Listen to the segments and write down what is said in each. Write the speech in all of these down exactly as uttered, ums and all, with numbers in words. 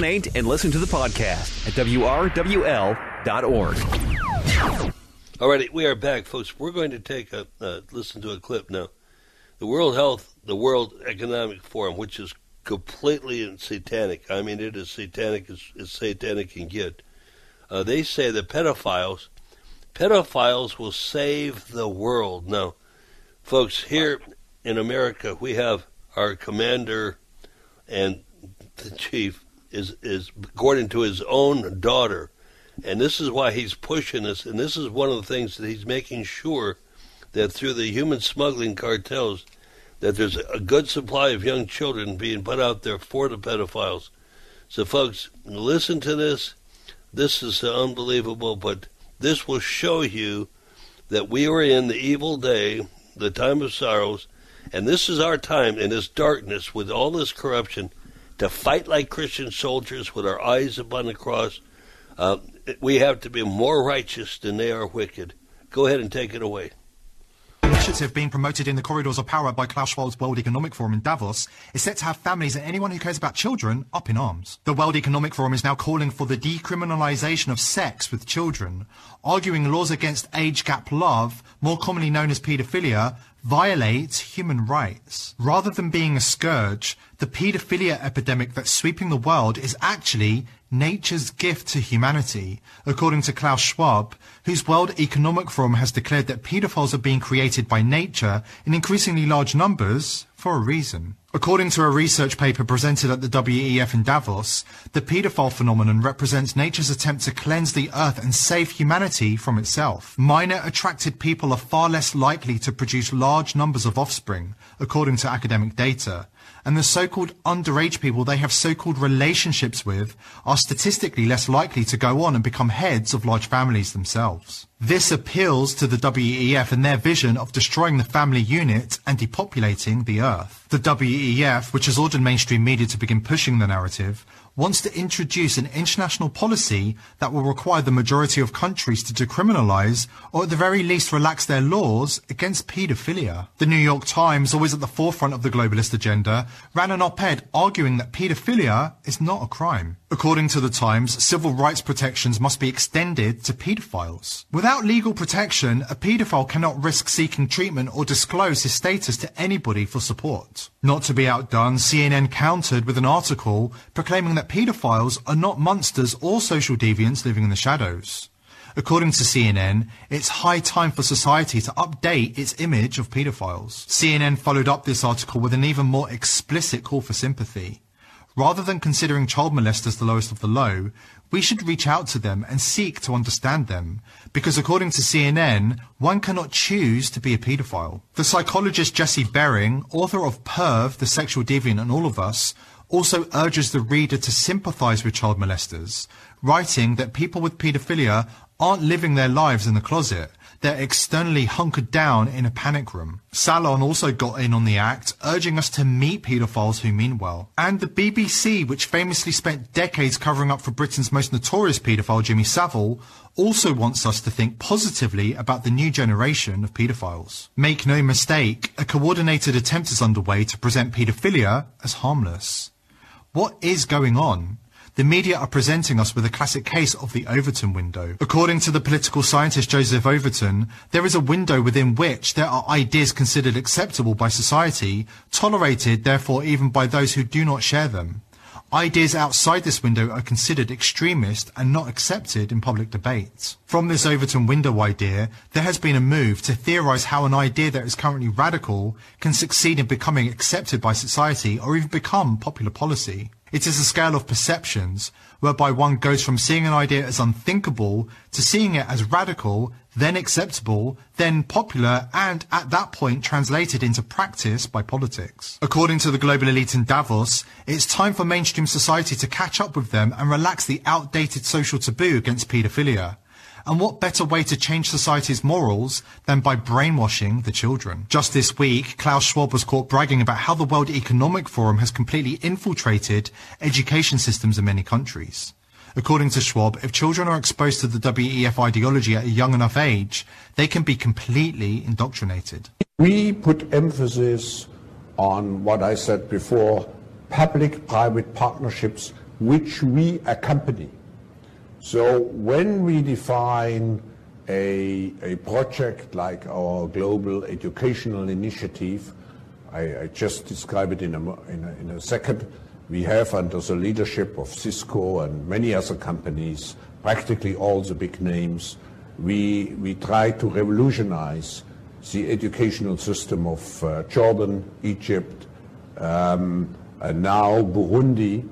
Donate and listen to the podcast at W R W L dot org. All right, we are back, folks. We're going to take a uh, listen to a clip now. The World Health, the World Economic Forum, which is completely satanic. I mean, it is satanic as, as satanic can get. Uh, they say that pedophiles, pedophiles will save the world. Now, folks, here in America, we have our commander and the chief is, is according to his own daughter. And this is why he's pushing this. And this is one of the things that he's making sure that through the human smuggling cartels, that there's a good supply of young children being put out there for the pedophiles. So, folks, listen to this. This is unbelievable, but this will show you that we are in the evil day, the time of sorrows, and this is our time in this darkness with all this corruption to fight like Christian soldiers with our eyes upon the cross. Uh, we have to be more righteous than they are wicked. Go ahead and take it away. Initiative being promoted in the corridors of power by Klaus Schwab's World Economic Forum in Davos is set to have families and anyone who cares about children up in arms. The World Economic Forum is now calling for the decriminalization of sex with children, arguing laws against age gap love, more commonly known as paedophilia, violate human rights. Rather than being a scourge, the paedophilia epidemic that's sweeping the world is actually nature's gift to humanity, according to Klaus Schwab, whose World Economic Forum has declared that paedophiles are being created by nature in increasingly large numbers for a reason. According to a research paper presented at the W E F in Davos, the paedophile phenomenon represents nature's attempt to cleanse the earth and save humanity from itself. Minor attracted people are far less likely to produce large numbers of offspring, according to academic data, and the so-called underage people they have so-called relationships with are statistically less likely to go on and become heads of large families themselves. This appeals to the W E F and their vision of destroying the family unit and depopulating the earth. The W E F, which has ordered mainstream media to begin pushing the narrative, wants to introduce an international policy that will require the majority of countries to decriminalize, or at the very least relax their laws against paedophilia. The New York Times, always at the forefront of the globalist agenda, ran an op-ed arguing that paedophilia is not a crime. According to the Times, civil rights protections must be extended to paedophiles. Without legal protection, a paedophile cannot risk seeking treatment or disclose his status to anybody for support. Not to be outdone, C N N countered with an article proclaiming that paedophiles are not monsters or social deviants living in the shadows. According to C N N, it's high time for society to update its image of paedophiles. C N N followed up this article with an even more explicit call for sympathy. Rather than considering child molesters the lowest of the low, we should reach out to them and seek to understand them, because according to C N N, one cannot choose to be a paedophile. The psychologist Jesse Bering, author of Perv, The Sexual Deviant and All of Us, also urges the reader to sympathize with child molesters, writing that people with paedophilia aren't living their lives in the closet. They're externally hunkered down in a panic room. Salon also got in on the act, urging us to meet paedophiles who mean well. And the B B C, which famously spent decades covering up for Britain's most notorious paedophile, Jimmy Savile, also wants us to think positively about the new generation of paedophiles. Make no mistake, a coordinated attempt is underway to present paedophilia as harmless. What is going on? The media are presenting us with a classic case of the Overton window. According to the political scientist Joseph Overton, there is a window within which there are ideas considered acceptable by society, tolerated therefore even by those who do not share them. Ideas outside this window are considered extremist and not accepted in public debate. From this Overton window idea, there has been a move to theorize how an idea that is currently radical can succeed in becoming accepted by society or even become popular policy. It is a scale of perceptions, whereby one goes from seeing an idea as unthinkable to seeing it as radical, then acceptable, then popular, and at that point translated into practice by politics. According to the global elite in Davos, it's time for mainstream society to catch up with them and relax the outdated social taboo against paedophilia. And what better way to change society's morals than by brainwashing the children? Just this week, Klaus Schwab was caught bragging about how the World Economic Forum has completely infiltrated education systems in many countries. According to Schwab, if children are exposed to the W E F ideology at a young enough age, they can be completely indoctrinated. We put emphasis on what I said before, public-private partnerships which we accompany. So when we define a, a project like our Global Educational Initiative, I, I just describe it in a, in, a, in a second, we have under the leadership of Cisco and many other companies, practically all the big names, we, we try to revolutionize the educational system of uh, Jordan, Egypt, um, and now Burundi,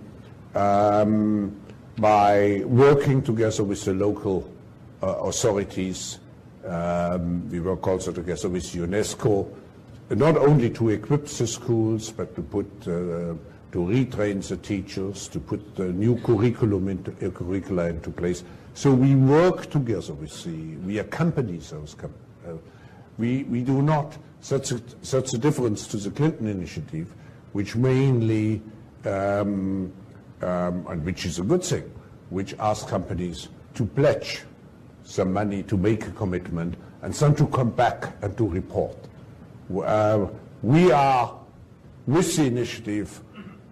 um, by working together with the local uh, authorities. Um, we work also together with UNESCO, not only to equip the schools, but to put, uh, to retrain the teachers, to put the new curriculum into, uh, curricula into place. So we work together with the, we accompany those companies. Uh, we, we do not, such a, such a difference to the Clinton initiative, which mainly, um, um, and which is a good thing, which asks companies to pledge some money, to make a commitment, and then to come back and to report. Uh, we are with the initiative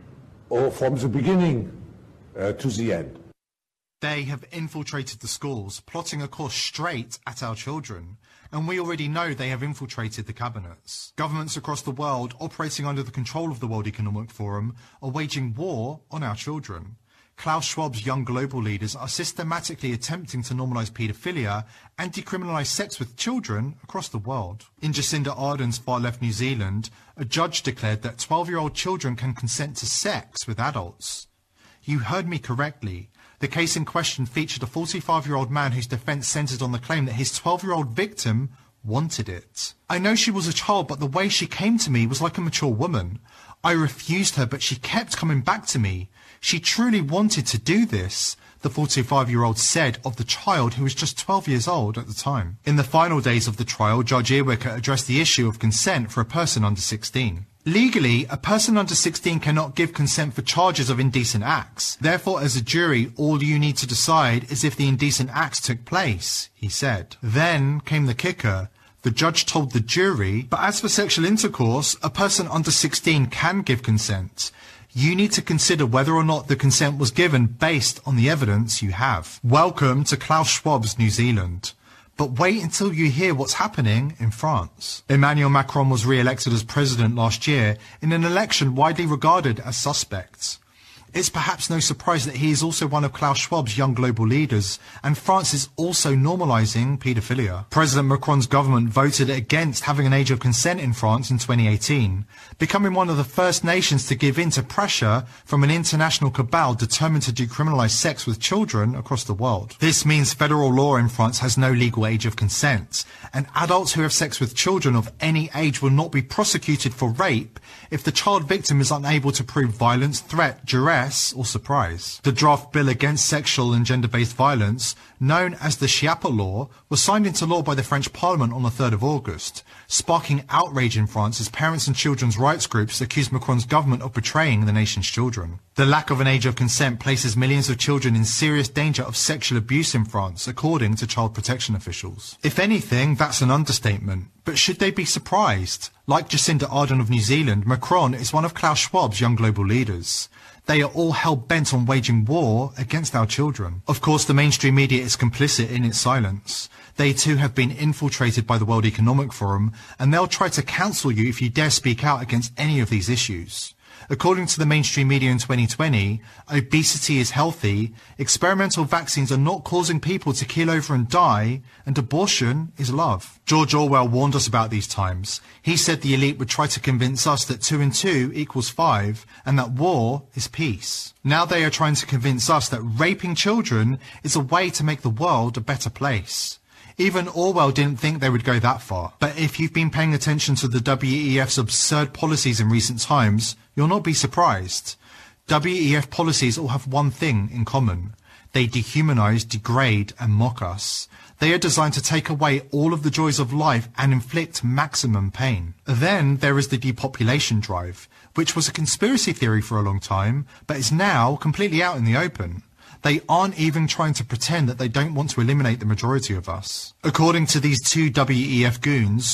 or from the beginning uh, to the end. They have infiltrated the schools, plotting a course straight at our children. And we already know they have infiltrated the cabinets. Governments across the world, operating under the control of the World Economic Forum, are waging war on our children. Klaus Schwab's young global leaders are systematically attempting to normalise paedophilia and decriminalise sex with children across the world. In Jacinda Ardern's far-left New Zealand, a judge declared that twelve-year-old children can consent to sex with adults. You heard me correctly. The case in question featured a forty-five-year-old man whose defence centred on the claim that his twelve-year-old victim wanted it. I know she was a child, but the way she came to me was like a mature woman. I refused her, but she kept coming back to me. She truly wanted to do this, the forty-five-year-old said of the child, who was just twelve years old at the time. In the final days of the trial, Judge Earwicker addressed the issue of consent for a person under sixteen. Legally, a person under sixteen cannot give consent for charges of indecent acts. Therefore, as a jury, all you need to decide is if the indecent acts took place, he said. Then came the kicker. The judge told the jury, but as for sexual intercourse, a person under sixteen can give consent. You need to consider whether or not the consent was given based on the evidence you have. Welcome to Klaus Schwab's New Zealand. But wait until you hear what's happening in France. Emmanuel Macron was re-elected as president last year in an election widely regarded as suspect. It's perhaps no surprise that he is also one of Klaus Schwab's young global leaders, and France is also normalising paedophilia. President Macron's government voted against having an age of consent in France in twenty eighteen, becoming one of the first nations to give in to pressure from an international cabal determined to decriminalise sex with children across the world. This means federal law in France has no legal age of consent, and adults who have sex with children of any age will not be prosecuted for rape if the child victim is unable to prove violence, threat, duress, or surprise. The draft bill against sexual and gender-based violence, known as the Schiappa Law, was signed into law by the French Parliament on the third of August, sparking outrage in France as parents and children's rights groups accused Macron's government of betraying the nation's children. The lack of an age of consent places millions of children in serious danger of sexual abuse in France, according to child protection officials. If anything, that's an understatement. But should they be surprised? Like Jacinda Ardern of New Zealand, Macron is one of Klaus Schwab's young global leaders. They are all hell-bent on waging war against our children. Of course, the mainstream media is complicit in its silence. They too have been infiltrated by the World Economic Forum, and they'll try to cancel you if you dare speak out against any of these issues. According to the mainstream media in twenty twenty, obesity is healthy, experimental vaccines are not causing people to keel over and die, and abortion is love. George Orwell warned us about these times. He said the elite would try to convince us that two and two equals five, and that war is peace. Now they are trying to convince us that raping children is a way to make the world a better place. Even Orwell didn't think they would go that far. But if you've been paying attention to the W E F's absurd policies in recent times, you'll not be surprised. W E F policies all have one thing in common. They dehumanize, degrade, and mock us. They are designed to take away all of the joys of life and inflict maximum pain. Then there is the depopulation drive, which was a conspiracy theory for a long time, but is now completely out in the open. They aren't even trying to pretend that they don't want to eliminate the majority of us. According to these two W E F goons,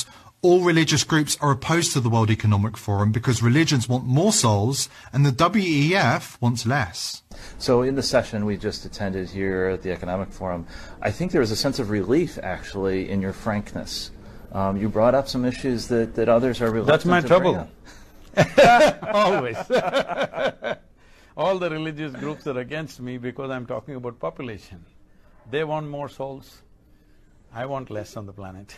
All religious groups are opposed to the World Economic Forum because religions want more souls and the W E F wants less. So in the session we just attended here at the Economic Forum, I think there was a sense of relief, actually, in your frankness. Um, you brought up some issues that, that others are reluctant That's my to trouble. bring up. Always. All the religious groups are against me because I'm talking about population. They want more souls. I want less on the planet.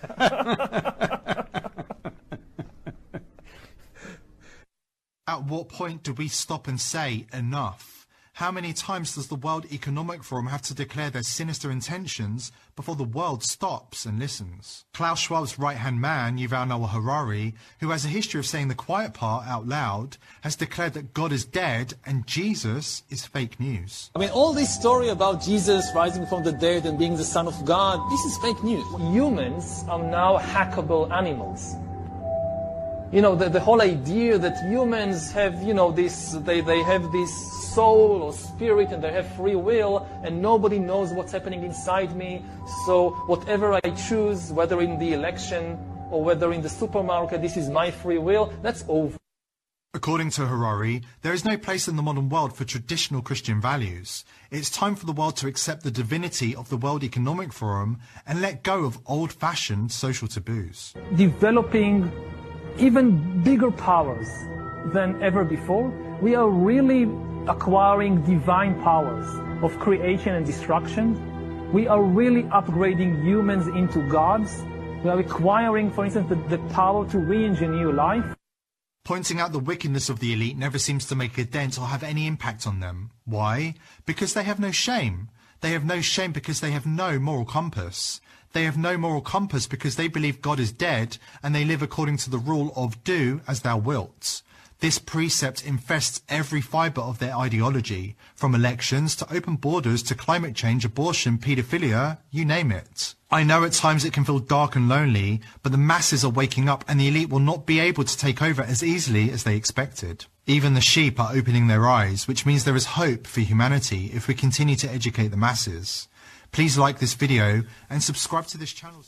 At what point do we stop and say enough? How many times does the World Economic Forum have to declare their sinister intentions before the world stops and listens? Klaus Schwab's right-hand man, Yuval Noah Harari, who has a history of saying the quiet part out loud, has declared that God is dead and Jesus is fake news. I mean, all this story about Jesus rising from the dead and being the Son of God, this is fake news. Humans are now hackable animals. You know, the, the whole idea that humans have, you know, this, they, they have this soul or spirit and they have free will and nobody knows what's happening inside me. So whatever I choose, whether in the election or whether in the supermarket, this is my free will, that's over. According to Harari, there is no place in the modern world for traditional Christian values. It's time for the world to accept the divinity of the World Economic Forum and let go of old-fashioned social taboos. Developing even bigger powers than ever before, we are really acquiring divine powers of creation and destruction. We are really upgrading humans into gods. We are acquiring, for instance, the, the power to re-engineer life. Pointing out the wickedness of the elite never seems to make a dent or have any impact on them. Why? Because they have no shame. They have no shame because they have no moral compass. They have no moral compass because they believe God is dead and they live according to the rule of do as thou wilt. This precept infests every fibre of their ideology, from elections to open borders to climate change, abortion, paedophilia, you name it. I know at times it can feel dark and lonely, but the masses are waking up and the elite will not be able to take over as easily as they expected. Even the sheep are opening their eyes, which means there is hope for humanity if we continue to educate the masses. Please like this video and subscribe to this channel.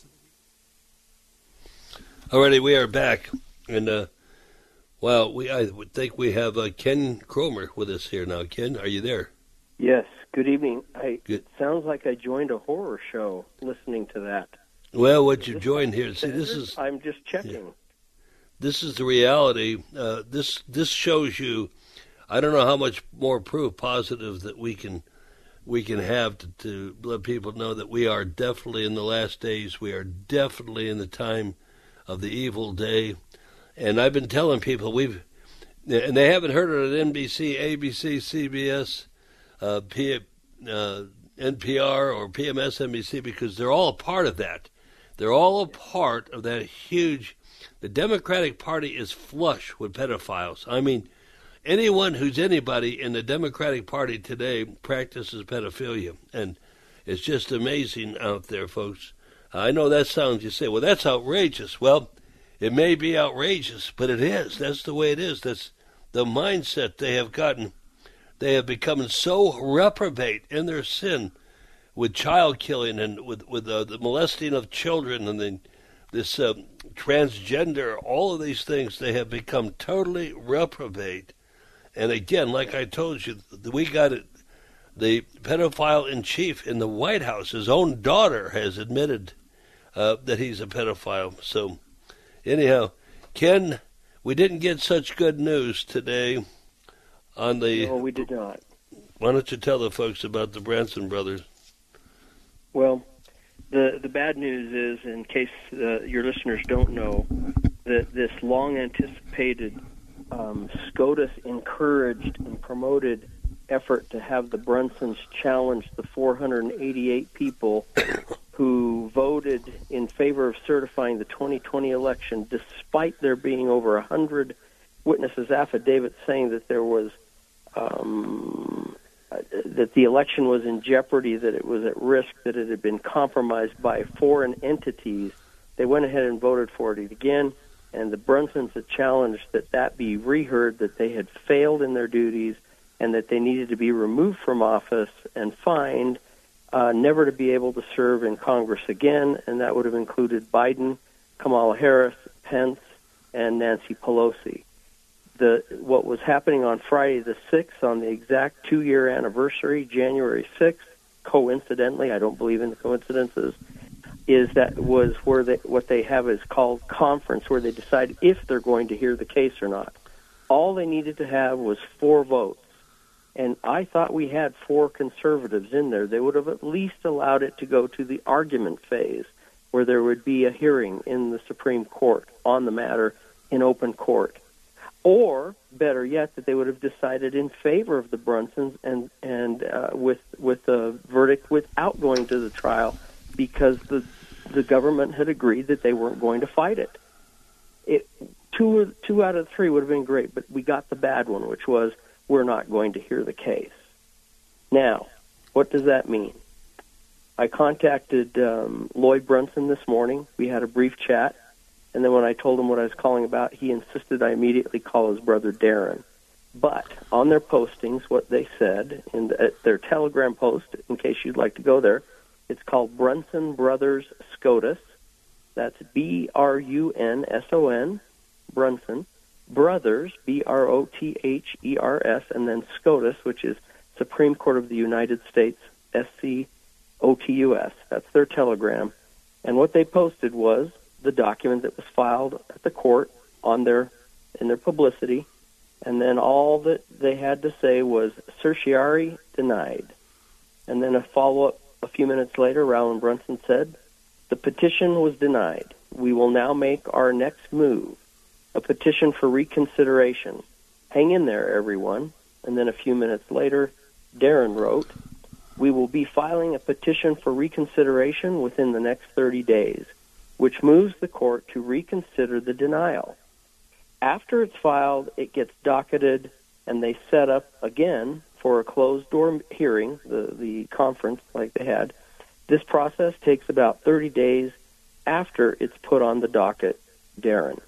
Alrighty, we are back, and uh, well, we I would think we have uh, Ken Cromer with us here now. Ken, are you there? Yes. Good evening. I, Good. It sounds like I joined a horror show listening to that. Well, what you joined here? See, this is I'm just checking. Yeah. This is the reality. Uh, this this shows you. I don't know how much more proof positive that we can. we can have to, to let people know that we are definitely in the last days. We are definitely in the time of the evil day. And I've been telling people, we've, and they haven't heard it at N B C, A B C, C B S, uh, P, uh, N P R, or P M S N B C, because they're all a part of that. They're all a part of that huge, the Democratic Party is flush with pedophiles. I mean, anyone who's anybody in the Democratic Party today practices pedophilia, and it's just amazing out there, folks. I know that sounds, you say, well, that's outrageous. Well, it may be outrageous, but it is. That's the way it is. That's the mindset they have gotten. They have become so reprobate in their sin with child killing and with, with uh, the molesting of children and the, this uh, transgender, all of these things. They have become totally reprobate. And again, like I told you, we got it. The pedophile in chief in the White House, his own daughter, has admitted uh, that he's a pedophile. So, anyhow, Ken, we didn't get such good news today on the. No, we did not. Why don't you tell the folks about the Branson brothers? Well, the the bad news is, in case uh, your listeners don't know, that this long anticipated. Um, SCOTUS encouraged and promoted effort to have the Brunsons challenge the four hundred eighty-eight people who voted in favor of certifying the twenty twenty election, despite there being over one hundred witnesses' affidavits saying that there was um, that the election was in jeopardy, that it was at risk, that it had been compromised by foreign entities. They went ahead and voted for it again. And the Brunsons had challenged that that be reheard, that they had failed in their duties, and that they needed to be removed from office and fined, uh, never to be able to serve in Congress again. And that would have included Biden, Kamala Harris, Pence, and Nancy Pelosi. The what was happening on Friday the sixth, on the exact two-year anniversary, January sixth, coincidentally, I don't believe in the coincidences, is that was where they, what they have is called conference, where they decide if they're going to hear the case or not. All they needed to have was four votes. And I thought we had four conservatives in there. They would have at least allowed it to go to the argument phase, where there would be a hearing in the Supreme Court on the matter in open court. Or, better yet, that they would have decided in favor of the Brunsons and, and uh, with with a verdict without going to the trial, because the the government had agreed that they weren't going to fight it. It two two out of three would have been great, but we got the bad one, which was we're not going to hear the case. Now, what does that mean? I contacted um, Lloyd Brunson this morning. We had a brief chat, and then when I told him what I was calling about, he insisted I immediately call his brother Darren. But on their postings, what they said in the, their Telegram post, in case you'd like to go there, it's called Brunson Brothers SCOTUS. That's B R U N S O N, Brunson. Brothers, B R O T H E R S, and then SCOTUS, which is Supreme Court of the United States, S C O T U S. That's their telegram. And what they posted was the document that was filed at the court on their in their publicity, and then all that they had to say was certiorari denied. And then a follow-up a few minutes later, Rowan Brunson said, the petition was denied. We will now make our next move, a petition for reconsideration. Hang in there, everyone. And then a few minutes later, Darren wrote, we will be filing a petition for reconsideration within the next thirty days, which moves the court to reconsider the denial. After it's filed, it gets docketed, and they set up again for a closed-door hearing, the, the conference like they had. This process takes about thirty days after it's put on the docket, Darren.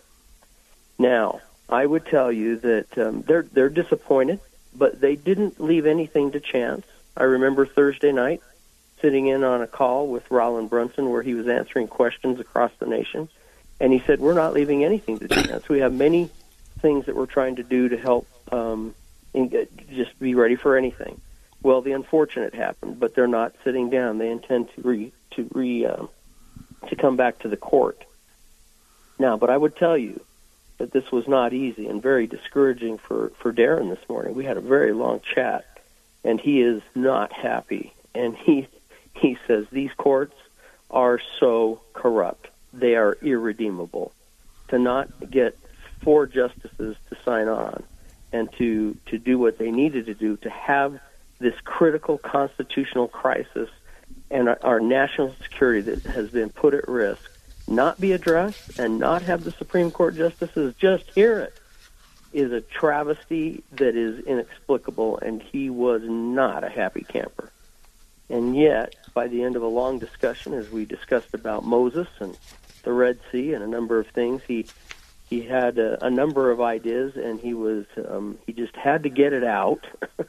Now, I would tell you that um, they're they're disappointed, but they didn't leave anything to chance. I remember Thursday night sitting in on a call with Rowan Brunson where he was answering questions across the nation, and he said, we're not leaving anything to chance. We have many things that we're trying to do to help um, in, just be ready for anything. Well, the unfortunate happened, but they're not sitting down. They intend to re, to re, um, to come back to the court. Now, but I would tell you that this was not easy and very discouraging for, for Darren this morning. We had a very long chat, and he is not happy. And he he says these courts are so corrupt. They are irredeemable. To not get four justices to sign on and to, to do what they needed to do to have this critical constitutional crisis and our, our national security that has been put at risk not be addressed and not have the Supreme Court justices just hear it is a travesty that is inexplicable, and he was not a happy camper. And yet, by the end of a long discussion, as we discussed about Moses and the Red Sea and a number of things, he he had a, a number of ideas, and he was um, he just had to get it out.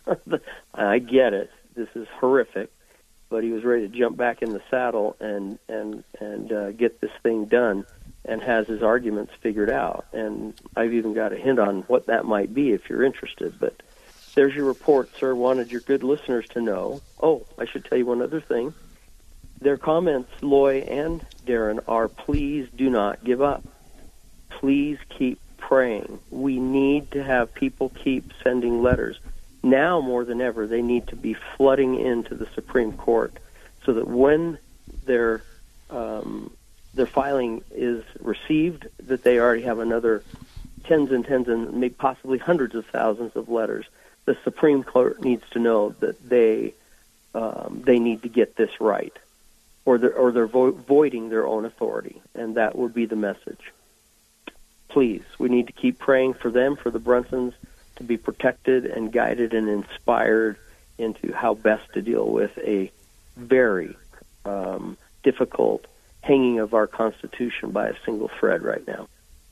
I get it. This is horrific. But he was ready to jump back in the saddle and and and uh, get this thing done, and has his arguments figured out. And I've even got a hint on what that might be if you're interested. But there's your report, sir. Wanted your good listeners to know. Oh, I should tell you one other thing. Their comments, Loy and Darren, are please do not give up. Please keep praying. We need to have people keep sending letters. Now more than ever, they need to be flooding into the Supreme Court so that when their um, their filing is received, that they already have another tens and tens and maybe possibly hundreds of thousands of letters. The Supreme Court needs to know that they um, they need to get this right, or they're, or they're vo- voiding their own authority, and that would be the message. Please, we need to keep praying for them, for the Brunsons, to be protected and guided and inspired into how best to deal with a very um, difficult hanging of our Constitution by a single thread right now.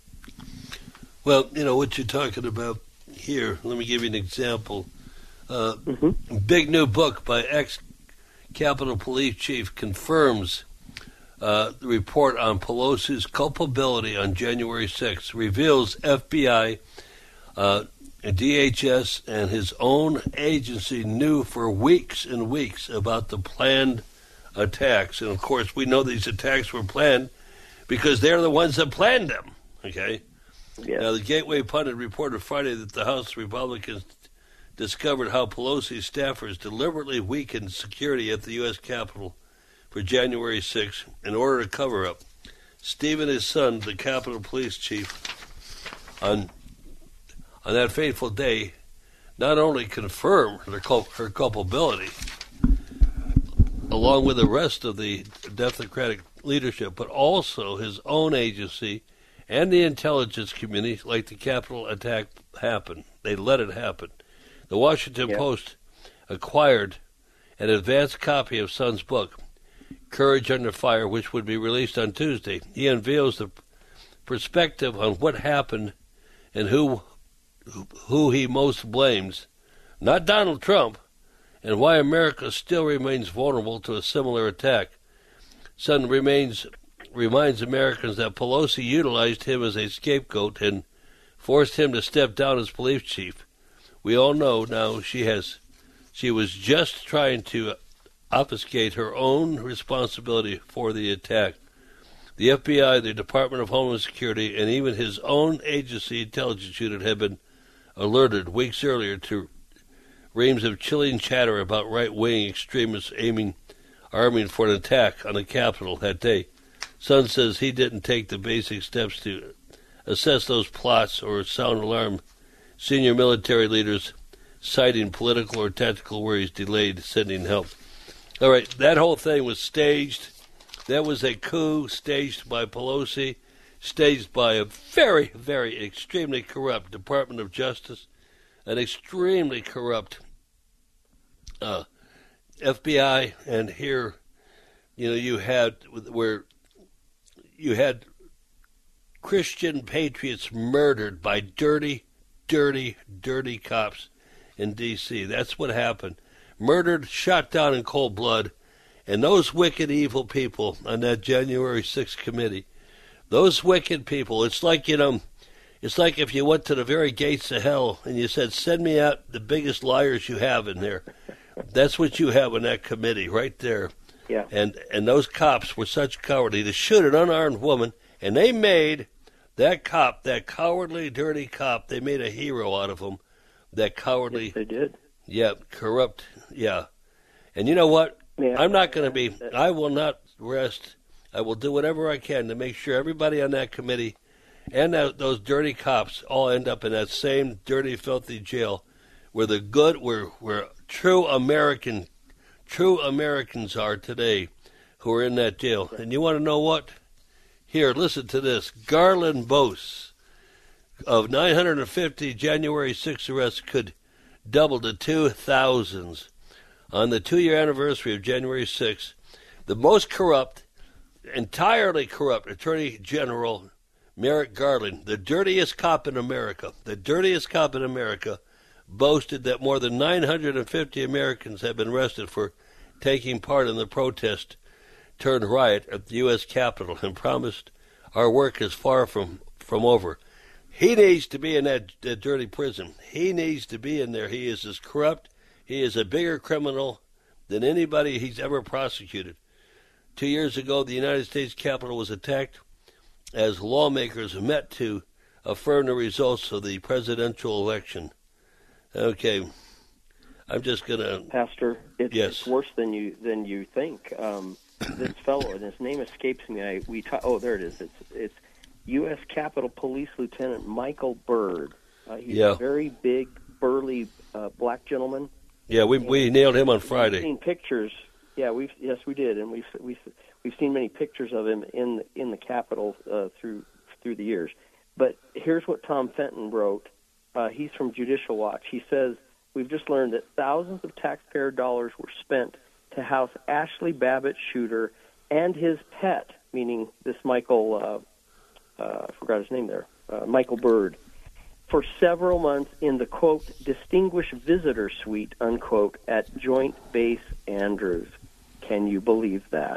Well, you know, what you're talking about here, let me give you an example. Uh, mm-hmm. Big new book by ex-Capitol Police Chief confirms Uh, the report on Pelosi's culpability on January sixth reveals F B I, uh, D H S, and his own agency knew for weeks and weeks about the planned attacks. And, of course, we know these attacks were planned because they're the ones that planned them, okay? Yeah. Now, the Gateway Pundit reported Friday that the House Republicans discovered how Pelosi's staffers deliberately weakened security at the U S Capitol for January sixth in order to cover up. Stephen, his son, the Capitol Police Chief, on on that fateful day, not only confirmed her, culp- her culpability, along with the rest of the Democratic leadership, but also his own agency and the intelligence community, like the Capitol attack happened. They let it happen. The Washington yeah. Post acquired an advanced copy of Son's book, Courage Under Fire, which would be released on Tuesday. He unveils the perspective on what happened and who who he most blames, not Donald Trump, and why America still remains vulnerable to a similar attack. Son remains reminds Americans that Pelosi utilized him as a scapegoat and forced him to step down as police chief. We all know now she has she was just trying to obfuscate her own responsibility for the attack. The F B I, the Department of Homeland Security, and even his own agency intelligence unit had been alerted weeks earlier to reams of chilling chatter about right-wing extremists aiming, arming for an attack on the Capitol that day. Son says he didn't take the basic steps to assess those plots or sound alarm. Senior military leaders citing political or tactical worries delayed sending help. All right, that whole thing was staged. That was a coup staged by Pelosi, staged by a very, very extremely corrupt Department of Justice, an extremely corrupt uh, F B I, and here, you know, you had where you had Christian patriots murdered by dirty, dirty, dirty cops in D C That's what happened. Murdered, shot down in cold blood. And those wicked, evil people on that January sixth committee, those wicked people, it's like, you know, it's like if you went to the very gates of hell and you said, send me out the biggest liars you have in there. That's what you have in that committee right there. Yeah. And and those cops were such cowardly to shoot an unarmed woman, and they made that cop, that cowardly, dirty cop, they made a hero out of him. That cowardly. Yes, they did. Yeah, corrupt. Yeah. And you know what? Yeah, I'm not going to be, I will not rest. I will do whatever I can to make sure everybody on that committee and that, those dirty cops all end up in that same dirty, filthy jail where the good, where, where true American, true Americans are today who are in that jail. And you want to know what? Here, listen to this. Garland boasts of nine hundred fifty January sixth arrests could double to two thousands. On the two-year anniversary of January sixth, the most corrupt, entirely corrupt Attorney General Merrick Garland, the dirtiest cop in America, the dirtiest cop in America, boasted that more than nine hundred fifty Americans have been arrested for taking part in the protest turned riot at the U S Capitol and promised our work is far from, from over. He needs to be in that, that dirty prison. He needs to be in there. He is as corrupt. He is a bigger criminal than anybody he's ever prosecuted. Two years ago, the United States Capitol was attacked as lawmakers met to affirm the results of the presidential election. Okay, I'm just going to... Pastor, it's, yes. it's worse than you than you think. Um, this fellow, and his name escapes me. I we ta- Oh, there it is. It's, it's U S Capitol Police Lieutenant Michael Byrd. Uh, he's yeah. a very big, burly uh, black gentleman. Yeah, we we nailed him on We've Friday. seen pictures. Yeah, we've yes we did, and we've we've we've seen many pictures of him in in the Capitol uh, through through the years. But here's what Tom Fenton wrote. Uh, he's from Judicial Watch. He says we've just learned that thousands of taxpayer dollars were spent to house Ashley Babbitt Shooter and his pet, meaning this Michael. Uh, uh, I forgot his name there. Uh, Michael Byrd. For several months in the, quote, distinguished visitor suite, unquote, at Joint Base Andrews. Can you believe that?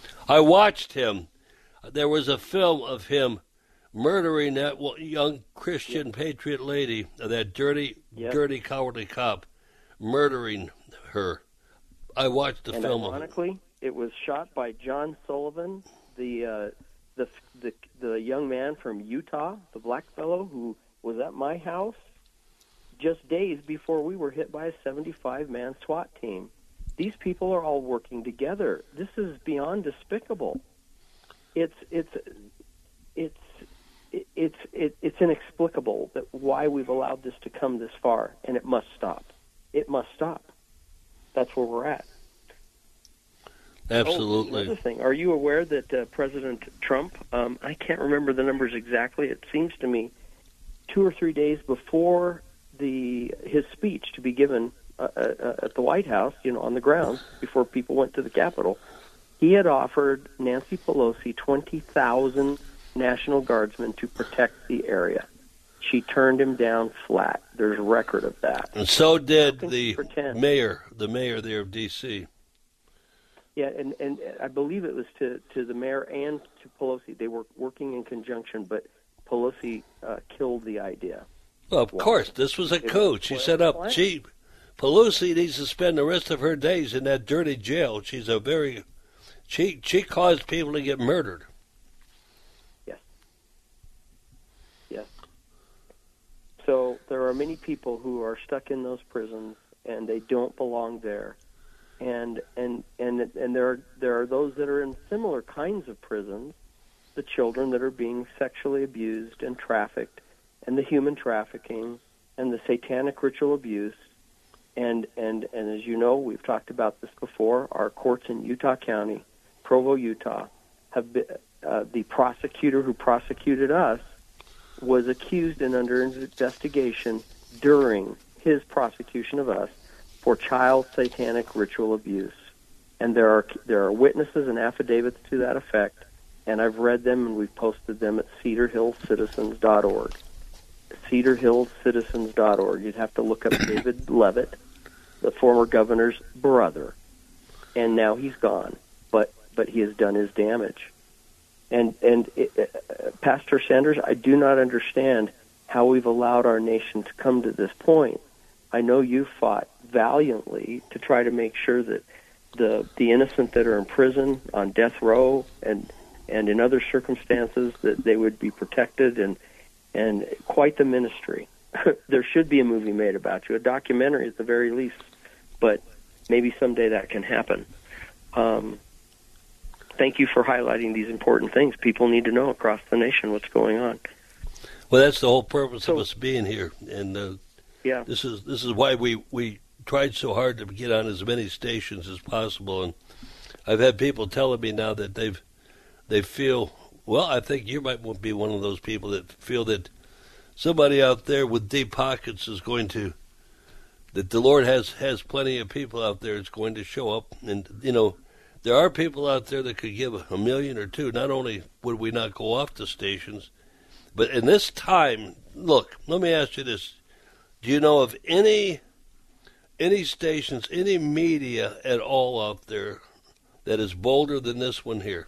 I watched him. There was a film of him murdering that young Christian yep. patriot lady, that dirty, yep. dirty, cowardly cop, murdering her. I watched the and film. Ironically, it was shot by John Sullivan, the uh, the the the young man from Utah, the black fellow who was at my house just days before we were hit by a seventy-five man SWAT team. These people are all working together. This is beyond despicable. It's it's it's it's it's, it's inexplicable that why we've allowed this to come this far, and it must stop. It must stop. That's where we're at. Absolutely. Oh, another thing. Are you aware that uh, President Trump, um, I can't remember the numbers exactly, it seems to me two or three days before the his speech to be given uh, uh, at the White House, you know, on the grounds, before people went to the Capitol, he had offered Nancy Pelosi twenty thousand National Guardsmen to protect the area. She turned him down flat. There's record of that. And so did the mayor, the mayor there of D C Yeah, and, and I believe it was to, to the mayor and to Pelosi. They were working in conjunction, but Pelosi uh, killed the idea. Well, of course, this was a coup. She set up. She, Pelosi needs to spend the rest of her days in that dirty jail. She's a very, she she caused people to get murdered. Yes. Yes. So there are many people who are stuck in those prisons, and they don't belong there. And and and and there are there are those that are in similar kinds of prisons, the children that are being sexually abused and trafficked, and the human trafficking, and the satanic ritual abuse, and and and as you know, we've talked about this before. Our courts in Utah County, Provo, Utah, have been, uh, the prosecutor who prosecuted us was accused and under investigation during his prosecution of us for child satanic ritual abuse. And there are there are witnesses and affidavits to that effect, and I've read them, and we've posted them at cedar hill citizens dot org. cedar hill citizens dot org. You'd have to look up David Leavitt, the former governor's brother, and now he's gone, but but he has done his damage. And, and it, uh, Pastor Sanders, I do not understand how we've allowed our nation to come to this point. I know you fought valiantly to try to make sure that the the innocent that are in prison on death row and and in other circumstances that they would be protected, and and quite the ministry. There should be a movie made about you, a documentary at the very least, but maybe someday that can happen. Um, thank you for highlighting these important things. People need to know across the nation what's going on. Well, that's the whole purpose so, of us being here, and uh, yeah, this is this is why we we tried so hard to get on as many stations as possible. And I've had people telling me now that they've they feel, well, I think you might be one of those people that feel that somebody out there with deep pockets is going to, that the Lord has has plenty of people out there that's going to show up. And you know, there are people out there that could give a million or two. Not only would we not go off the stations, but in this time, look, let me ask you this. Do you know of any any stations, any media at all out there that is bolder than this one here?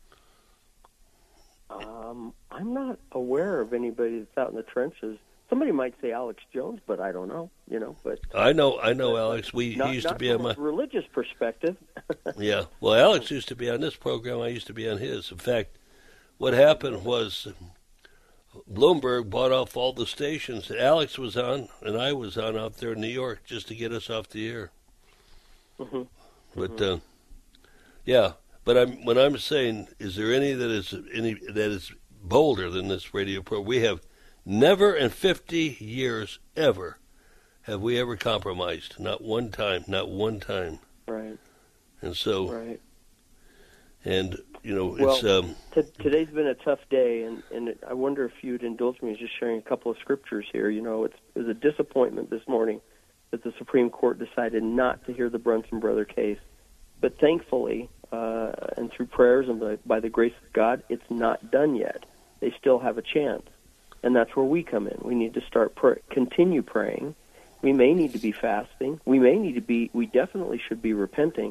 Um, I'm not aware of anybody that's out in the trenches. Somebody might say Alex Jones, but I don't know, you know. But I know, I know, Alex. We not, he used not to be on my religious perspective. Yeah, well, Alex used to be on this program. I used to be on his. In fact, what happened was Bloomberg bought off all the stations that Alex was on and I was on out there in New York just to get us off the air. Mm-hmm. But mm-hmm. Uh, yeah, but I'm when I'm saying, is there any that is any that is bolder than this radio program? We have never in fifty years ever have we ever compromised. Not one time. Not one time. Right. And so. Right. And you know, well, it's um. T- today's been a tough day, and and I wonder if you'd indulge me in just sharing a couple of scriptures here. You know, it's, it was a disappointment this morning that the Supreme Court decided not to hear the Brunson brother case. But thankfully, uh, and through prayers and by, by the grace of God, it's not done yet. They still have a chance. And that's where we come in. We need to start, pr- continue praying. We may need to be fasting. We may need to be, we definitely should be repenting.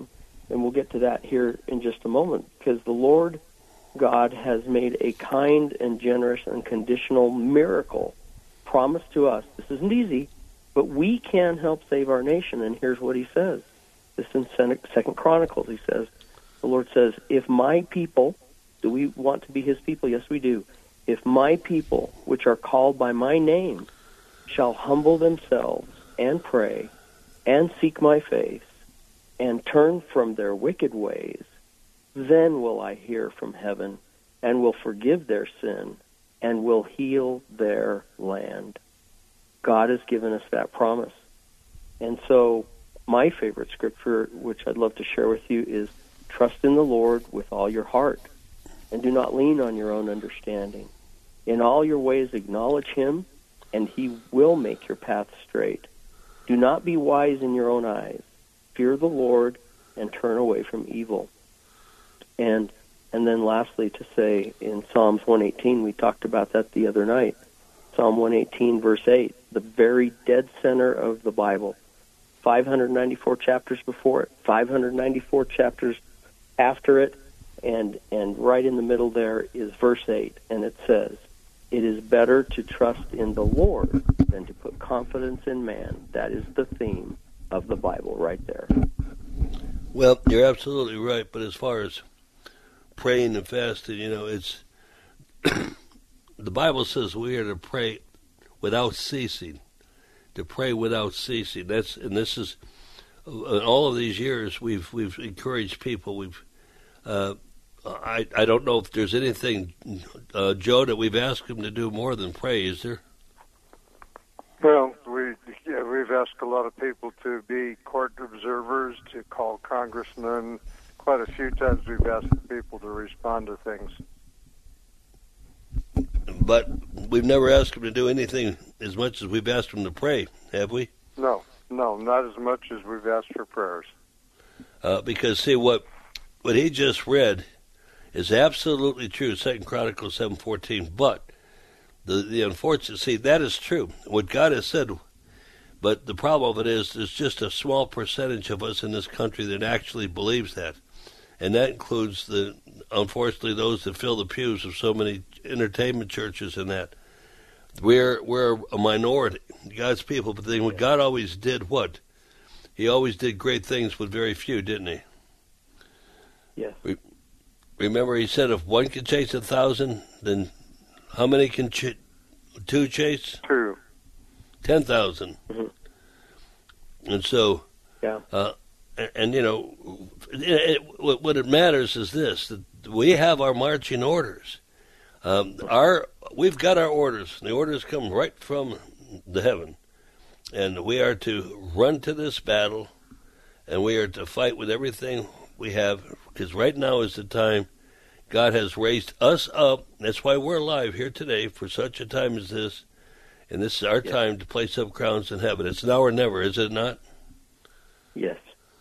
and we'll get to that here in just a moment, because the Lord God has made a kind and generous and conditional miracle promise to us. This isn't easy, but we can help save our nation, and here's what he says. This in Second Chronicles, he says, the Lord says, if my people, do we want to be his people? Yes, we do. If my people, which are called by my name, shall humble themselves and pray and seek my face and turn from their wicked ways, then will I hear from heaven and will forgive their sin and will heal their land. God has given us that promise. And so my favorite scripture, which I'd love to share with you, is trust in the Lord with all your heart and do not lean on your own understanding. In all your ways acknowledge him, and he will make your path straight. Do not be wise in your own eyes. Fear the Lord and turn away from evil. And and then lastly to say in Psalms one eighteen, we talked about that the other night, Psalm one eighteen, verse eight, the very dead center of the Bible, five hundred ninety-four chapters before it, five hundred ninety-four chapters after it, and and right in the middle there is verse eight, and it says, it is better to trust in the Lord than to put confidence in man. That is the theme of the Bible right there. Well, you're absolutely right, but as far as praying and fasting, you know, it's the Bible says we are to pray without ceasing, to pray without ceasing. That's and this is in all of these years we've we've encouraged people. We've uh, I I don't know if there's anything, uh, Joe, that we've asked them to do more than pray. Is there? Well, we yeah, we've asked a lot of people to be court observers, to call congressmen. Quite a few times we've asked people to respond to things. But we've never asked them to do anything as much as we've asked them to pray, have we? No, no, not as much as we've asked for prayers. Uh, because, see, what what he just read is absolutely true, Second Chronicles seven fourteen, but the, the unfortunate, see, that is true, what God has said, but the problem of it is there's just a small percentage of us in this country that actually believes that, and that includes, the unfortunately, those that fill the pews of so many entertainment churches and that. We're, we're a minority, God's people, but then God always did what? He always did great things with very few, didn't he? Yes. We, remember he said if one can chase a thousand, then how many can ch- two chase? Two. Ten thousand. Mm-hmm. And so, yeah. Uh, and, and, you know, it, it, what, what it matters is this, that we have our marching orders. Um, our We've got our orders, and the orders come right from the heaven. And we are to run to this battle, and we are to fight with everything we have, because right now is the time God has raised us up. That's why we're alive here today for such a time as this, and this is our yes. time to place up crowns in heaven. It's now or never, is it not? Yes.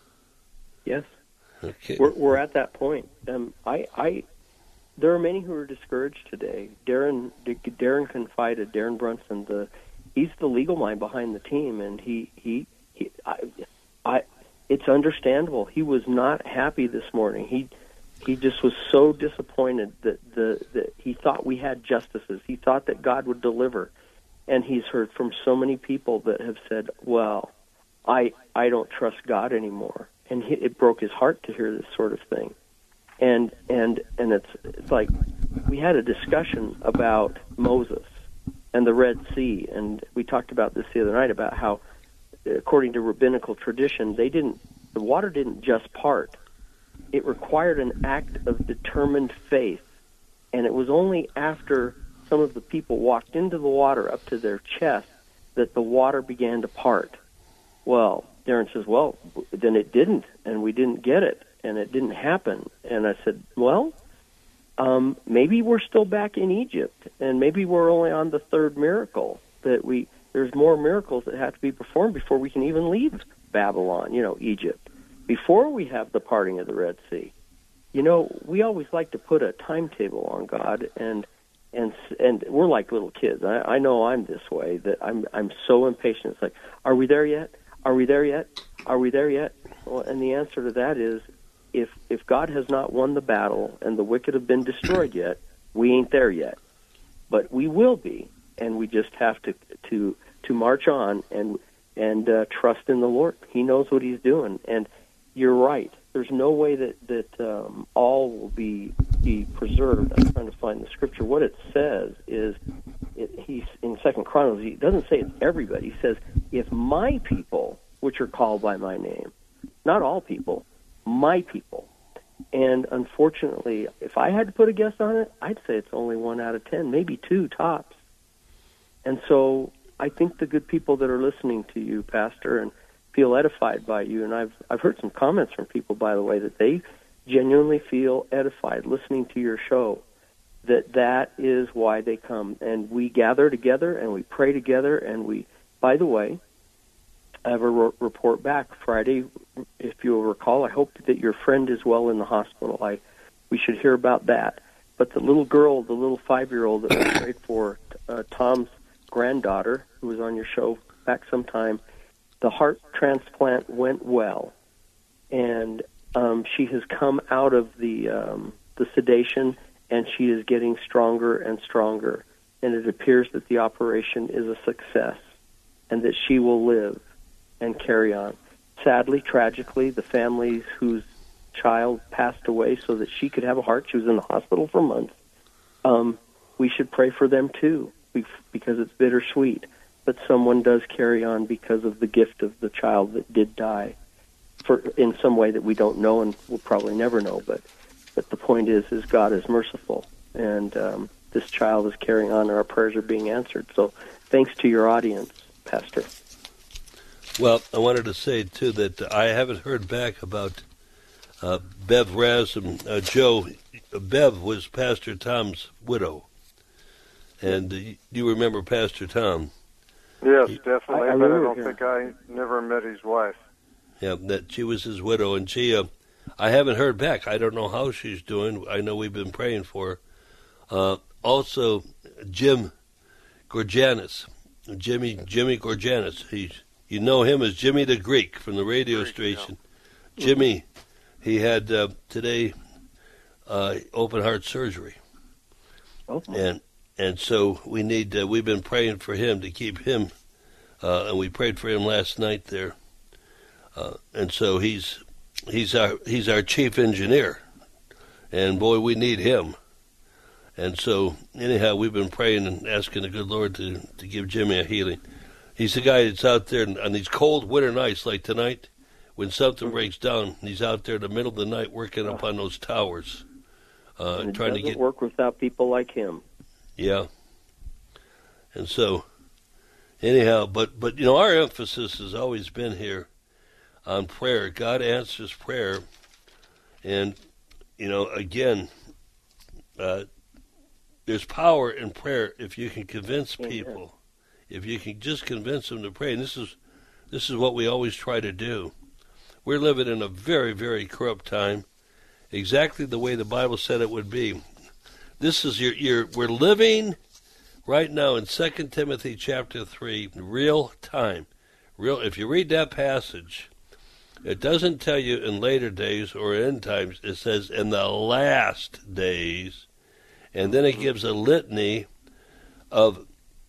Yes. Okay. We're, we're at that point. Um, I, I, there are many who are discouraged today. Darren, Darren confided, Darren Brunson, the he's the legal mind behind the team, and he, he, he I, I, it's understandable. He was not happy this morning. He, he just was so disappointed that the that he thought we had justices. He thought that God would deliver, and he's heard from so many people that have said, "Well, I, I don't trust God anymore," and he, it broke his heart to hear this sort of thing. And and and it's it's like we had a discussion about Moses and the Red Sea, and we talked about this the other night about how, according to rabbinical tradition, they didn't the water didn't just part. It required an act of determined faith, and it was only after some of the people walked into the water up to their chest that the water began to part. Well, Darren says, well, then it didn't, and we didn't get it, and it didn't happen. And I said, well, um, maybe we're still back in Egypt, and maybe we're only on the third miracle, that we there's more miracles that have to be performed before we can even leave Babylon, you know, Egypt, before we have the parting of the Red Sea. You know, we always like to put a timetable on God, and and and we're like little kids. I, I know I'm this way, that I'm I'm so impatient. It's like, are we there yet? Are we there yet? Are we there yet? Well, and the answer to that is, if if God has not won the battle and the wicked have been destroyed yet, we ain't there yet. But we will be, and we just have to to to march on and and uh, trust in the Lord. He knows what He's doing, and you're right. There's no way that that um, all will be be preserved. I'm trying to find the scripture. What it says is, it, he's in Second Chronicles. He doesn't say it's everybody. He says, "If my people, which are called by my name," not all people, my people. And unfortunately, if I had to put a guess on it, I'd say it's only one out of ten, maybe two tops. And so I think the good people that are listening to you, Pastor, and feel edified by you, and I've I've heard some comments from people, by the way, that they genuinely feel edified listening to your show, that that is why they come. And we gather together, and we pray together, and we, by the way, I have a re- report back Friday. If you'll recall, I hope that your friend is well in the hospital. I we should hear about that. But the little girl, the little five-year-old that we prayed for, uh, Tom's granddaughter, who was on your show back sometime, the heart transplant went well, and um, she has come out of the um, the sedation, and she is getting stronger and stronger. And it appears that the operation is a success, and that she will live and carry on. Sadly, tragically, the family whose child passed away so that she could have a heart, she was in the hospital for months, um, we should pray for them too, because it's bittersweet. But someone does carry on because of the gift of the child that did die, for in some way that we don't know and we'll probably never know. But but the point is, is God is merciful, and um, this child is carrying on, and our prayers are being answered. So thanks to your audience, Pastor. Well, I wanted to say, too, that I haven't heard back about uh, Bev Raz and uh, Joe. Bev was Pastor Tom's widow. And uh, you remember Pastor Tom? Yes, he, definitely, I, I but I don't him. think I never met his wife. Yeah, that she was his widow, and she, uh, I haven't heard back. I don't know how she's doing. I know we've been praying for her. Uh, also, Jim Gorganis, Jimmy Jimmy Gorganis, he's You know him as Jimmy the Greek from the radio Greek, station. Yeah. Jimmy, he had uh, today uh, open heart surgery, oh. and and so we need. Uh, we've been praying for him to keep him, uh, and we prayed for him last night there, uh, and so he's he's our he's our chief engineer, and boy, we need him. And so anyhow, we've been praying and asking the good Lord to to give Jimmy a healing. He's the guy that's out there on these cold winter nights like tonight when something breaks down. He's out there in the middle of the night working up on those towers, uh, and it trying to get work without people like him. Yeah. And so, anyhow, but but you know, our emphasis has always been here on prayer. God answers prayer, and you know, again, uh, there's power in prayer if you can convince people. Amen. If you can just convince them to pray, and this is this is what we always try to do. We're living in a very, very corrupt time, exactly the way the Bible said it would be. This is your, your we're living right now in Second Timothy chapter three, real time. Real. If you read that passage, it doesn't tell you in later days or end times. It says in the last days, and then it gives a litany of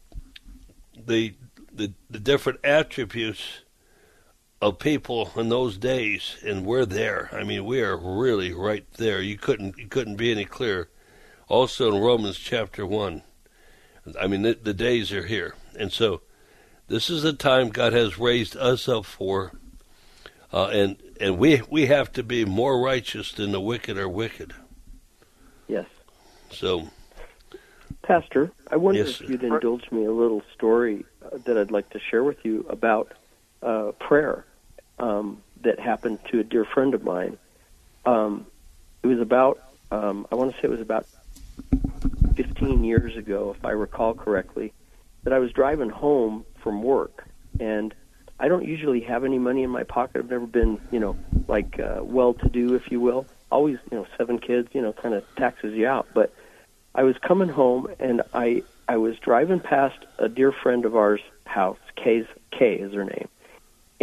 The, the the different attributes of people in those days, and we're there. I mean, we are really right there. You couldn't you couldn't be any clearer. Also in Romans chapter one, I mean, the, the days are here, and so this is the time God has raised us up for, uh, and and we we have to be more righteous than the wicked are wicked. Yes. So. Pastor, I wonder yes, if you'd indulge me a little story uh, that I'd like to share with you about uh, prayer um, that happened to a dear friend of mine. Um, it was about, um, I want to say it was about fifteen years ago, if I recall correctly, that I was driving home from work, and I don't usually have any money in my pocket. I've never been, you know, like uh, well-to-do, if you will. Always, you know, seven kids, you know, kind of taxes you out, but I was coming home, and I, I was driving past a dear friend of ours' house. Kay's, Kay is her name. And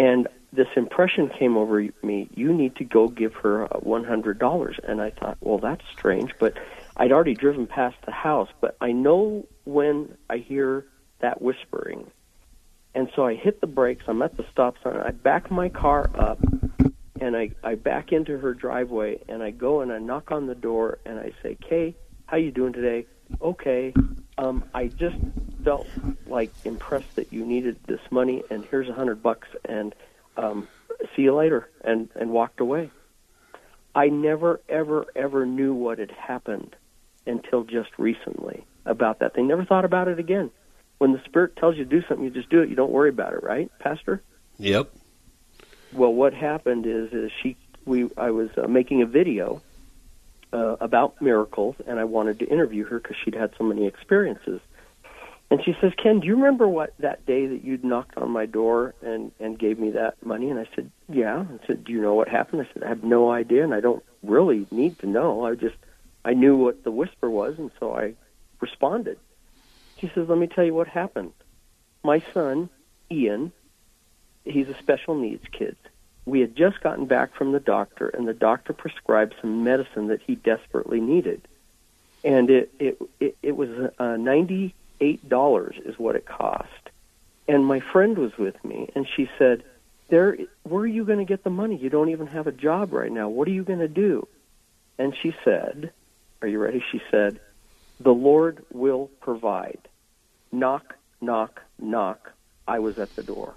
this impression came over me, you need to go give her uh, one hundred dollars. And I thought, well, that's strange, but I'd already driven past the house, but I know when I hear that whispering. And so I hit the brakes, I'm at the stop sign, I back my car up, and I, I back into her driveway, and I go and I knock on the door, and I say, Kay, how you doing today? Okay, um, I just felt like impressed that you needed this money, and here's a hundred bucks, and um, see you later, and, and walked away. I never, ever, ever knew what had happened until just recently about that. They never thought about it again. When the Spirit tells you to do something, you just do it. You don't worry about it, right, Pastor? Yep. Well, what happened is, is she, we, I was uh, making a video uh, about miracles, and I wanted to interview her because she'd had so many experiences. And she says, Ken, do you remember what that day that you'd knocked on my door and, and gave me that money? And I said, yeah. I said, do you know what happened? I said, I have no idea, and I don't really need to know. I just, I knew what the whisper was, and so I responded. She says, let me tell you what happened. My son, Ian, he's a special needs kid. We had just gotten back from the doctor, and the doctor prescribed some medicine that he desperately needed. And it it, it, it was uh, ninety-eight dollars is what it cost. And my friend was with me, and she said, "There, where are you going to get the money? You don't even have a job right now. What are you going to do?" And she said, are you ready? She said, "The Lord will provide. Knock, knock, knock. I was at the door."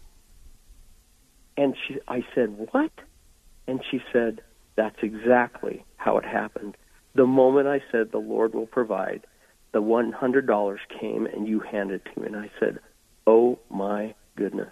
And she, I said, "What?" And she said, "That's exactly how it happened. The moment I said, 'The Lord will provide,' the one hundred dollars came and you handed it to me." And I said, "Oh my goodness.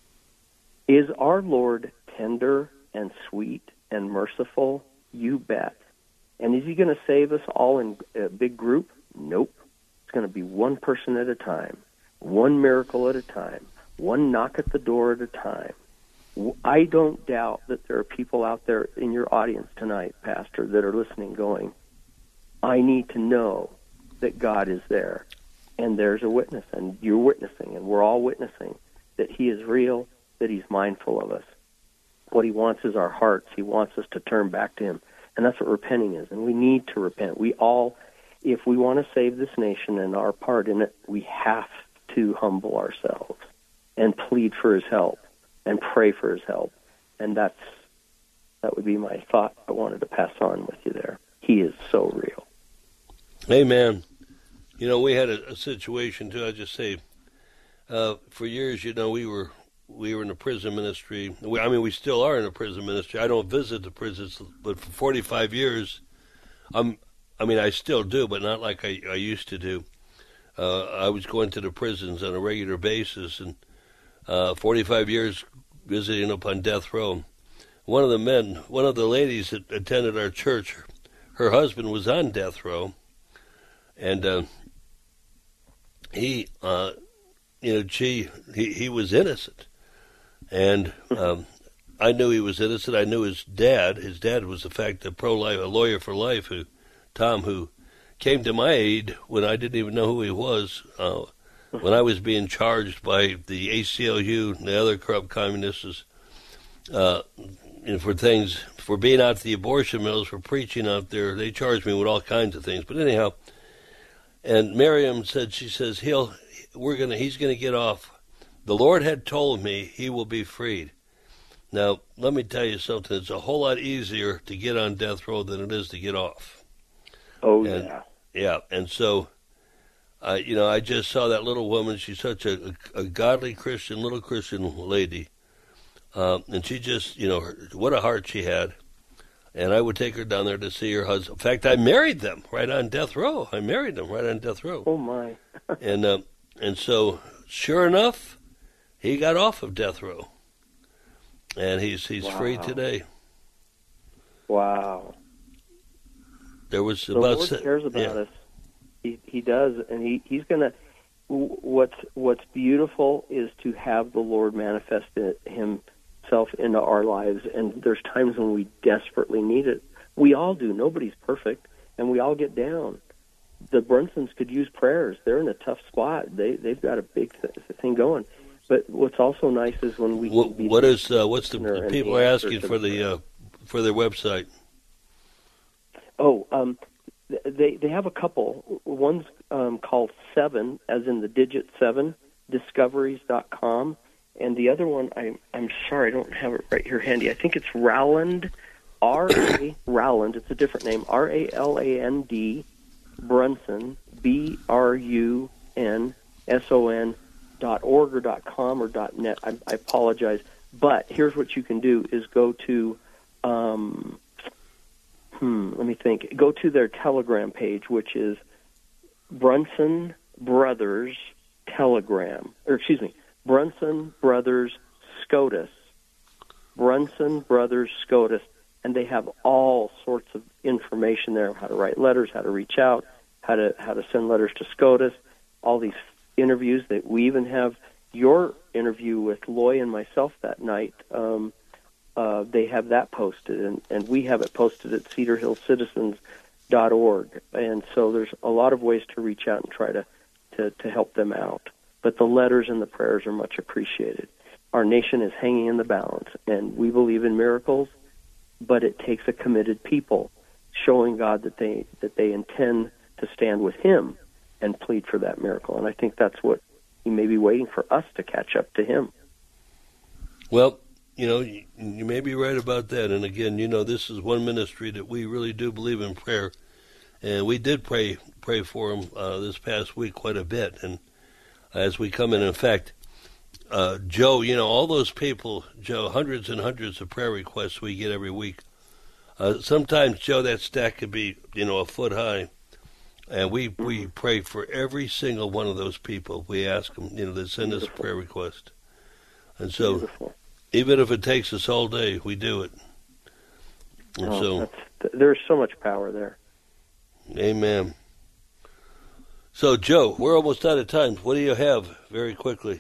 Is our Lord tender and sweet and merciful? You bet. And is he going to save us all in a big group? Nope. It's going to be one person at a time, one miracle at a time, one knock at the door at a time." I don't doubt that there are people out there in your audience tonight, Pastor, that are listening going, I need to know that God is there. And there's a witness, and you're witnessing, and we're all witnessing that he is real, that he's mindful of us. What he wants is our hearts. He wants us to turn back to him. And that's what repenting is. And we need to repent. We all, if we want to save this nation and our part in it, we have to humble ourselves and plead for his help and pray for his help. And that's that would be my thought I wanted to pass on with you there. He is so real. Amen. You know, we had a, a situation, too, I just say, uh, for years, you know, we were we were in the prison ministry. We, I mean, we still are in the prison ministry. I don't visit the prisons, but for forty-five years, I'm, I mean, I still do, but not like I, I used to do. Uh, I was going to the prisons on a regular basis, and uh, forty-five years visiting up on death row. One of the men, one of the ladies that attended our church, her husband was on death row, and uh, he, uh, you know, she, he, he was innocent. And um, I knew he was innocent. I knew his dad. His dad was, in fact, a pro-life, a lawyer for life, who, Tom, who came to my aid when I didn't even know who he was, uh, when I was being charged by the A C L U and the other corrupt communists uh, and for things, for being out at the abortion mills, for preaching out there. They charged me with all kinds of things. But anyhow, and Miriam said, she says, he'll, we're gonna, he's going to get off. The Lord had told me he will be freed. Now, let me tell you something. It's a whole lot easier to get on death row than it is to get off. Oh, and, yeah. Yeah, and so, uh, you know, I just saw that little woman. She's such a, a, a godly Christian, little Christian lady. Uh, and she just, you know, her, what a heart she had. And I would take her down there to see her husband. In fact, I married them right on death row. I married them right on death row. Oh, my. and uh, and so, sure enough, he got off of death row. And he's he's wow. free today. Wow. There was the about Lord se- cares about yeah. us. He he does, and he he's gonna. What's what's beautiful is to have the Lord manifest it, himself into our lives, and there's times when we desperately need it. We all do. Nobody's perfect, and we all get down. The Brunsons could use prayers. They're in a tough spot. They they've got a big th- thing going. But what's also nice is when we what, can be what is uh, what's the, listener the and people are answer asking to for the the uh, for their website? Oh, um, th- they they have a couple. One's um, called Seven, as in the digit seven, discoveries dot com, and the other one, I, I'm sorry, I don't have it right here handy. I think it's Rowland, R A Rowland. It's a different name, R A L A N D Brunson, B R U N S O N dot org or dot com or dot net. I, I apologize, but here's what you can do: is go to um, Hmm, let me think. Go to their Telegram page, which is Brunson Brothers Telegram, or excuse me, Brunson Brothers SCOTUS. Brunson Brothers SCOTUS, and they have all sorts of information there: how to write letters, how to reach out, how to how to send letters to SCOTUS. All these interviews that we even have your interview with Loy and myself that night. Um, Uh, they have that posted, and, and we have it posted at cedar hill citizens dot org. And so there's a lot of ways to reach out and try to, to, to help them out. But the letters and the prayers are much appreciated. Our nation is hanging in the balance, and we believe in miracles, but it takes a committed people showing God that they that they intend to stand with Him and plead for that miracle. And I think that's what He may be waiting for us to catch up to Him. Well, you know, you, you may be right about that. And again, you know, this is one ministry that we really do believe in prayer. And we did pray pray for him uh, this past week quite a bit. And as we come in, in fact, uh, Joe, you know, all those people, Joe, hundreds and hundreds of prayer requests we get every week. Uh, sometimes, Joe, that stack could be, you know, a foot high. And we, we pray for every single one of those people. We ask them, you know, to send us a prayer request. And so... Beautiful. Even if it takes us all day, we do it. And oh, so, there's so much power there. Amen. So, Joe, we're almost out of time. What do you have, very quickly?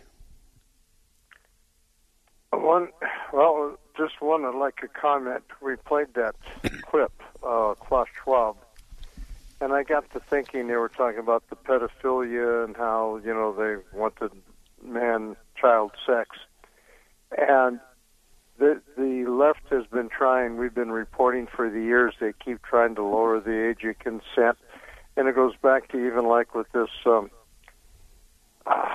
One, well, just one I'd like to comment. We played that clip, uh, Klaus Schwab, and I got to thinking they were talking about the pedophilia and how, you know, they wanted man-child sex. And the the left has been trying, we've been reporting for the years, they keep trying to lower the age of consent. And it goes back to even like with this, um, uh,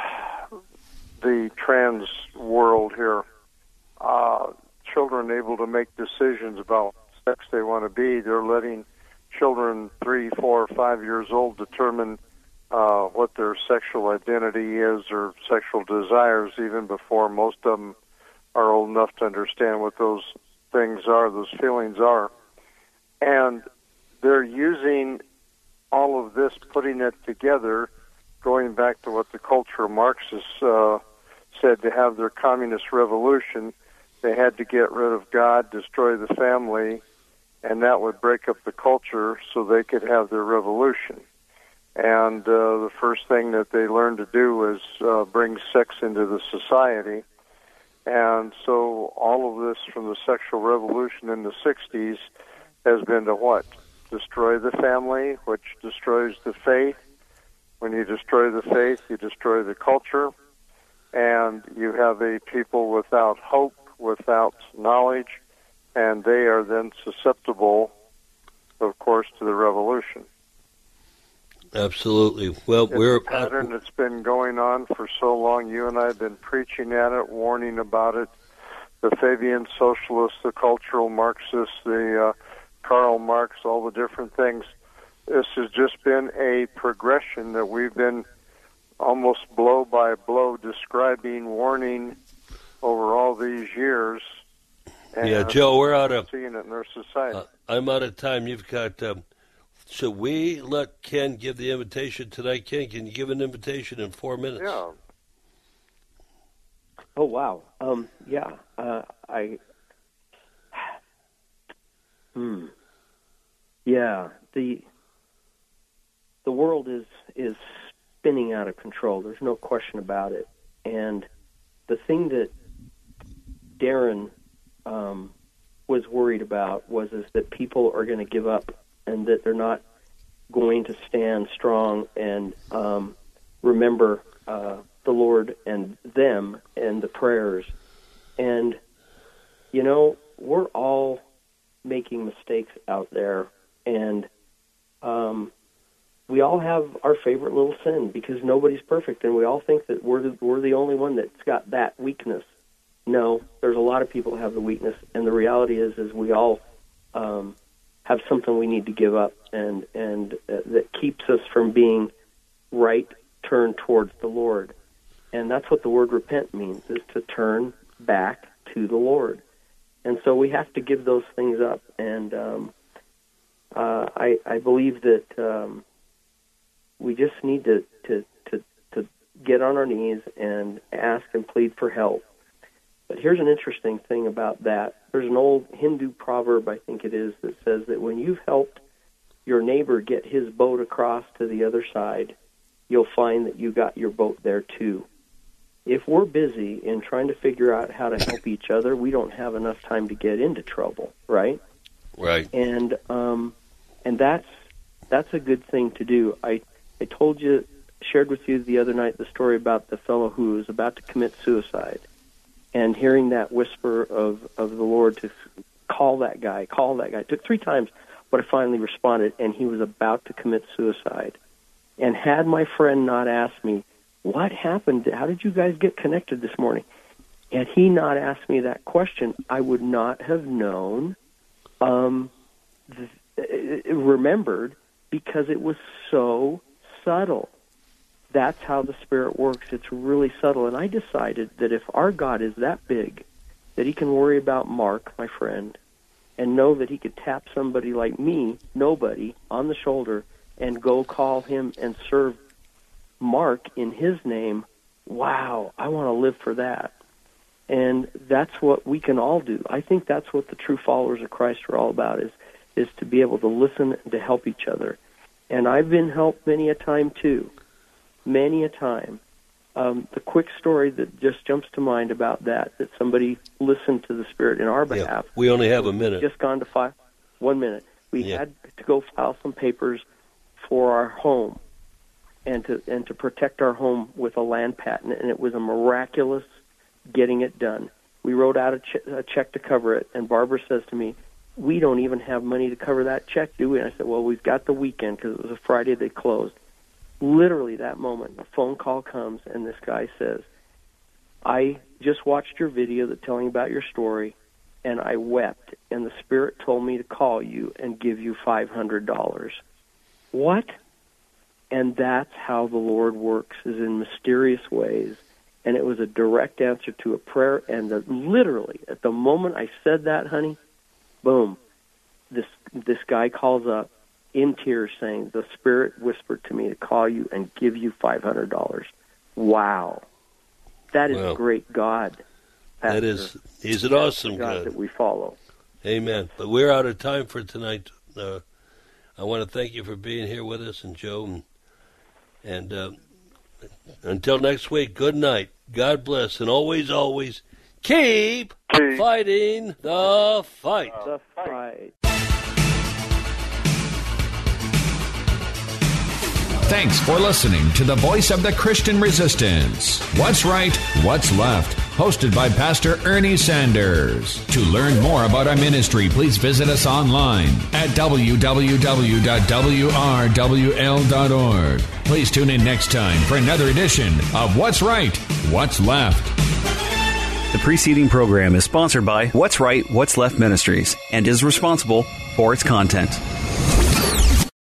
the trans world here, uh, children able to make decisions about sex they want to be. They're letting children three, four, five years old determine uh, what their sexual identity is or sexual desires even before most of them are old enough to understand what those things are, those feelings are. And they're using all of this, putting it together, going back to what the cultural Marxists uh, said, to have their communist revolution, they had to get rid of God, destroy the family, and that would break up the culture so they could have their revolution. And uh, the first thing that they learned to do was uh, bring sex into the society. And so all of this from the sexual revolution in the sixties has been to what? Destroy the family, which destroys the faith. When you destroy the faith, you destroy the culture. And you have a people without hope, without knowledge, and they are then susceptible, of course, to the revolution. Absolutely. Well, it's we're a pattern that's been going on for so long. You and I have been preaching at it, warning about it. The Fabian socialists, the cultural Marxists, the uh, Karl Marx, all the different things. This has just been a progression that we've been almost blow by blow describing, warning over all these years. And yeah, Joe, we're out of seeing it in our society. Uh, I'm out of time. You've got. Um, Should we let Ken give the invitation tonight? Ken, can you give an invitation in four minutes? Yeah. Oh, wow. Um, yeah. Uh, I. Hmm. Yeah. The. The world is is spinning out of control. There's no question about it. And the thing that Darren um, was worried about was is that people are going to give up and that they're not going to stand strong and um, remember uh, the Lord and them and the prayers. And, you know, we're all making mistakes out there, and um, we all have our favorite little sin because nobody's perfect, and we all think that we're the, we're the only one that's got that weakness. No, there's a lot of people that have the weakness, and the reality is is we all um, have something we need to give up, and, and uh, that keeps us from being right turned towards the Lord. And that's what the word repent means, is to turn back to the Lord. And so we have to give those things up. And um, uh, I, I believe that um, we just need to, to, to, to get on our knees and ask and plead for help. But here's an interesting thing about that. There's an old Hindu proverb, I think it is, that says that when you've helped your neighbor get his boat across to the other side, you'll find that you got your boat there too. If we're busy in trying to figure out how to help each other, we don't have enough time to get into trouble, right? Right. And um, and that's that's a good thing to do. I I told you, shared with you the other night the story about the fellow who was about to commit suicide, and hearing that whisper of, of the Lord to call that guy, call that guy. It took three times, but I finally responded, and he was about to commit suicide. And had my friend not asked me, what happened? How did you guys get connected this morning? Had he not asked me that question, I would not have known, um, th- remembered, because it was so subtle. That's how the Spirit works. It's really subtle. And I decided that if our God is that big, that he can worry about Mark, my friend, and know that he could tap somebody like me, nobody, on the shoulder and go call him and serve Mark in his name, wow, I want to live for that. And that's what we can all do. I think that's what the true followers of Christ are all about, is is to be able to listen and to help each other. And I've been helped many a time, too, many a time. Um, the quick story that just jumps to mind about that, that somebody listened to the Spirit in our behalf. Yeah, we only have a minute. Just gone to five, one minute. We yeah. had to go file some papers for our home, and to and to protect our home with a land patent, and it was a miraculous getting it done. We wrote out a, che- a check to cover it, and Barbara says to me, we don't even have money to cover that check, do we? And I said, well, we've got the weekend, because it was a Friday they closed. Literally that moment, a phone call comes, and this guy says, I just watched your video that telling about your story, and I wept, and the Spirit told me to call you and give you five hundred dollars. What? And that's how the Lord works, is in mysterious ways. And it was a direct answer to a prayer. And the, literally, at the moment I said that, honey, boom, this this guy calls up in tears saying, the Spirit whispered to me to call you and give you five hundred dollars. Wow. That is wow. a great God, Pastor. That is, he's an awesome God, God that we follow. Amen. But we're out of time for tonight. Uh, I want to thank you for being here with us, and Joe, and, and uh, until next week, good night. God bless, and always, always keep, keep. fighting the fight. The fight. Thanks for listening to the Voice of the Christian Resistance. What's Right, What's Left? Hosted by Pastor Ernie Sanders. To learn more about our ministry, please visit us online at w w w dot w r w l dot org. Please tune in next time for another edition of What's Right, What's Left. The preceding program is sponsored by What's Right, What's Left Ministries and is responsible for its content.